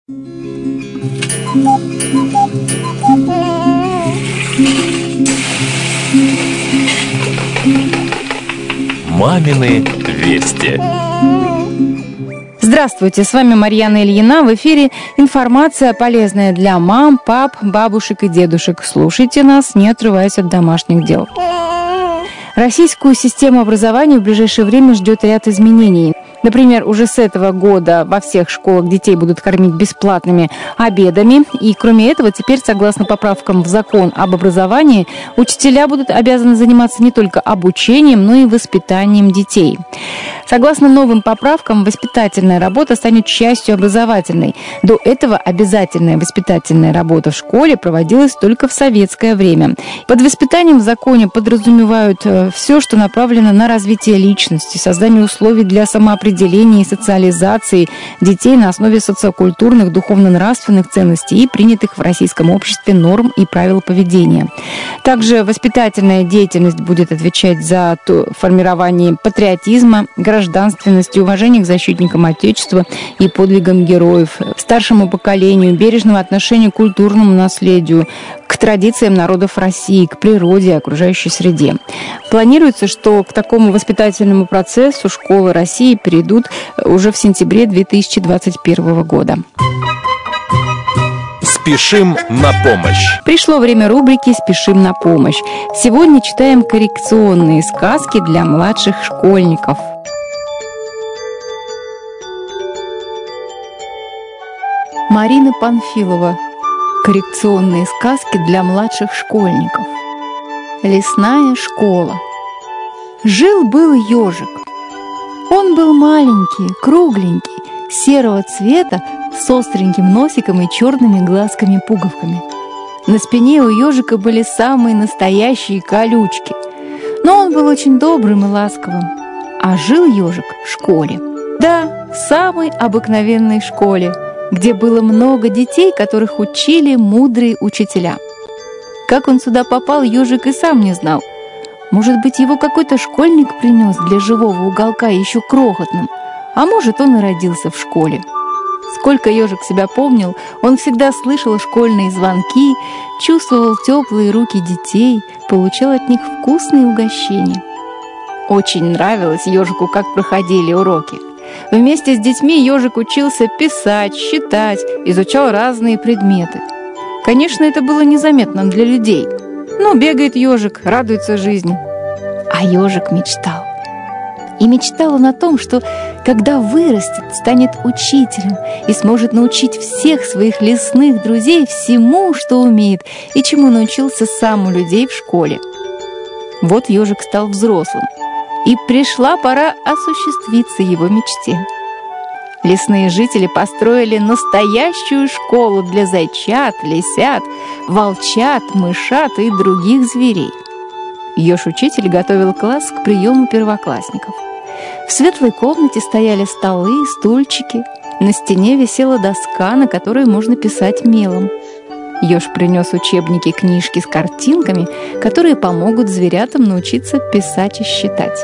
Мамины вести. Здравствуйте, с вами Марьяна Ильина. В эфире информация, полезная для мам, пап, бабушек и дедушек. Слушайте нас, не отрываясь от домашних дел. Российскую систему образования в ближайшее время ждет ряд изменений. Например, уже с этого года во всех школах детей будут кормить бесплатными обедами. И кроме этого, теперь, согласно поправкам в закон об образовании, учителя будут обязаны заниматься не только обучением, но и воспитанием детей. Согласно новым поправкам, воспитательная работа станет частью образовательной. До этого обязательная воспитательная работа в школе проводилась только в советское время. Под воспитанием в законе подразумевают все, что направлено на развитие личности, создание условий для самоопределения и социализации детей на основе социокультурных, духовно-нравственных ценностей и принятых в российском обществе норм и правил поведения. Также воспитательная деятельность будет отвечать за формирование патриотизма, гражданственности, уважения к защитникам Отечества и подвигам героев, старшему поколению, бережного отношения к культурному наследию, к традициям народов России, к природе и окружающей среде. Планируется, что к такому воспитательному процессу школы России перейдут уже в сентябре 2021 года. Спешим на помощь. Пришло время рубрики «Спешим на помощь». Сегодня читаем коррекционные сказки для младших школьников. Марина Панфилова. Коррекционные сказки для младших школьников. Лесная школа. Жил-был ежик. Он был маленький, кругленький, серого цвета, с остреньким носиком и черными глазками-пуговками. На спине у ежика были самые настоящие колючки. Но он был очень добрым и ласковым. А жил ежик в школе. Да, в самой обыкновенной школе, где было много детей, которых учили мудрые учителя. Как он сюда попал, ежик и сам не знал. Может быть, его какой-то школьник принес для живого уголка еще крохотным, а может, он и родился в школе. Сколько ежик себя помнил, он всегда слышал школьные звонки, чувствовал теплые руки детей, получал от них вкусные угощения. Очень нравилось ежику, как проходили уроки. Вместе с детьми ежик учился писать, считать, изучал разные предметы. Конечно, это было незаметно для людей. Но бегает ежик, радуется жизни. А ежик мечтал. И мечтал он о том, что когда вырастет, станет учителем и сможет научить всех своих лесных друзей всему, что умеет и чему научился сам у людей в школе. Вот ежик стал взрослым, и пришла пора осуществиться его мечте. Лесные жители построили настоящую школу для зайчат, лисят, волчат, мышат и других зверей. Еж-учитель готовил класс к приему первоклассников. В светлой комнате стояли столы, стульчики. На стене висела доска, на которой можно писать мелом. Еж принес учебники, книжки с картинками, которые помогут зверятам научиться писать и считать.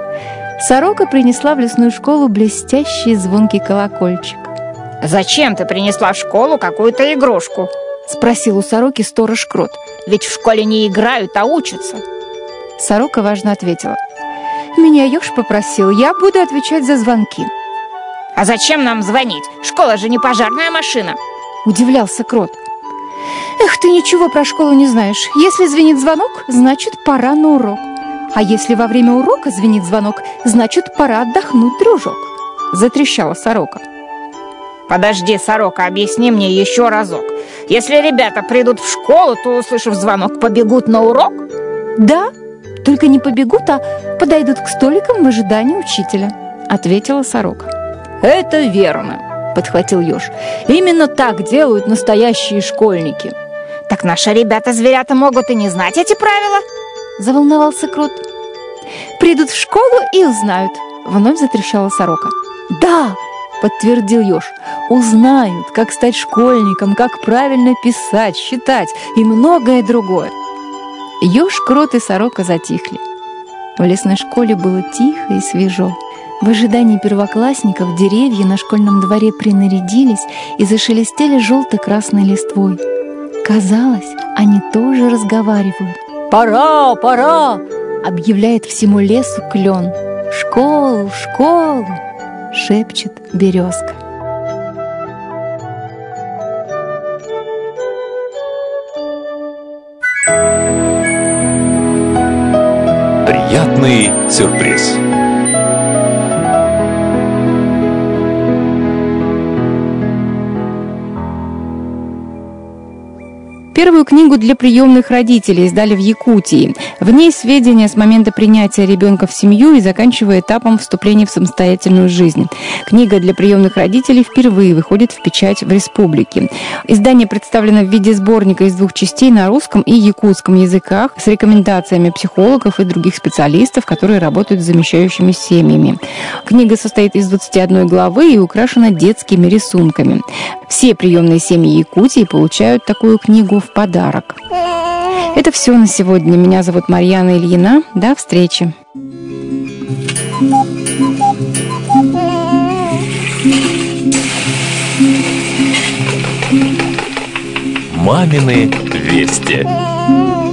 Сорока принесла в лесную школу блестящий звонкий колокольчик. «Зачем ты принесла в школу какую-то игрушку?» — спросил у сороки сторож Крот. «Ведь в школе не играют, а учатся». Сорока важно ответила: «Меня еж попросил, я буду отвечать за звонки». «А зачем нам звонить? Школа же не пожарная машина!» — удивлялся Крот. «Эх, ты ничего про школу не знаешь. Если звенит звонок, значит, пора на урок. А если во время урока звенит звонок, значит, пора отдохнуть, дружок», — затрещала сорока. «Подожди, сорока, объясни мне еще разок. Если ребята придут в школу, то, услышав звонок, побегут на урок?» «Да, только не побегут, а подойдут к столикам в ожидании учителя», — ответила сорока. «Это верно», — подхватил еж. «Именно так делают настоящие школьники». «Так наши ребята-зверята могут и не знать эти правила?» — заволновался Крот. «Придут в школу и узнают», — вновь затрещала сорока. «Да», — подтвердил еж, — «узнают, как стать школьником, как правильно писать, считать и многое другое». Еж, Крот и сорока затихли. В лесной школе было тихо и свежо. В ожидании первоклассников деревья на школьном дворе принарядились и зашелестели желто-красной листвой. Казалось, они тоже разговаривают. «Пора, пора!» — объявляет всему лесу клен. «В школу, в школу!» — шепчет березка. Приятный сюрприз. Первую книгу для приемных родителей издали в Якутии. В ней сведения с момента принятия ребенка в семью и заканчивая этапом вступления в самостоятельную жизнь. Книга для приемных родителей впервые выходит в печать в республике. Издание представлено в виде сборника из 2 частей на русском и якутском языках с рекомендациями психологов и других специалистов, которые работают с замещающими семьями. Книга состоит из 21 главы и украшена детскими рисунками. Все приемные семьи Якутии получают такую книгу в подарок. Это все на сегодня. Меня зовут Марьяна Ильина. До встречи. Мамины вести.